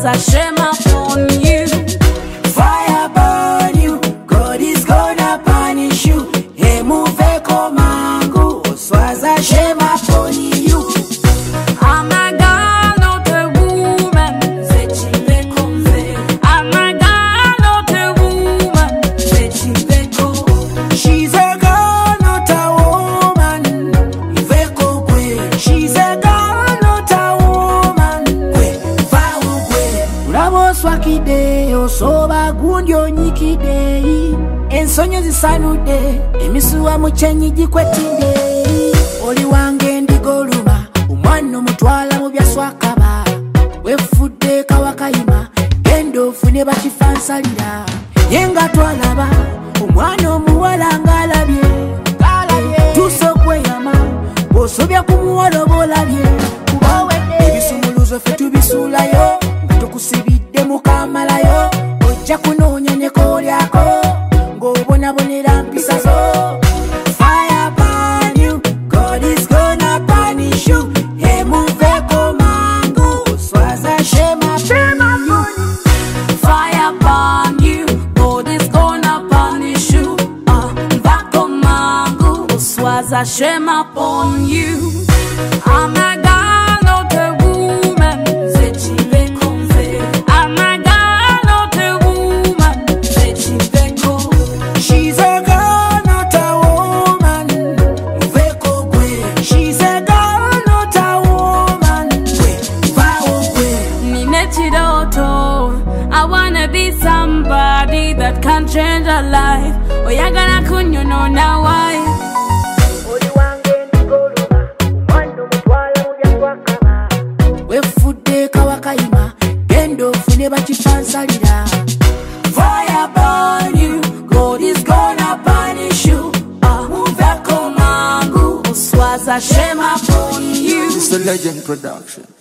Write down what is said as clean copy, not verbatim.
Oswaza shame upon you. Fire burn you, God is gonna punish you. Hey, move komangu, Oswaza shame upon you. I'm a girl, not a woman. I'm a girl, not a woman. She's a girl, not a woman. She's a girl, not a woman. Swakide, osoba gundio nyikide. Ensonyo zisanude, emisuwa muchenyi jikwetide. Oli wange ndigoluma, umwana mutwala mu byaswakaba. Wefude kawakayima, gendo fune bakifansalira. Yenga twalaba, umwana omuwala ngalabye. Tusokweyama, bosobya kumuwala bolabye. Ebisumuluzo ffe tubisulayo, tukusibidde mukamalayo. Ojja kunoonya ne koolyako, ng'obonabonera mpisa zo. Fire burn you, God is gonna punish you. Hey, move komangu, Oswaza shame upon you. Fire burn you, God is gonna punish you. Bakomangu, Oswaza shame upon you. I'm a girl, not a woman. I'm a girl, not a woman. She's a girl, not a woman. She's a girl, not a woman. Nine chidoto, I wanna be somebody that can change a life. Oyagala kunyono na why. Wefude kawakayima, gendo fune bakifansalira. Fire burn you, God is gonna punish you. Move komangu, Oswaza shame upon you. It's a Legend production.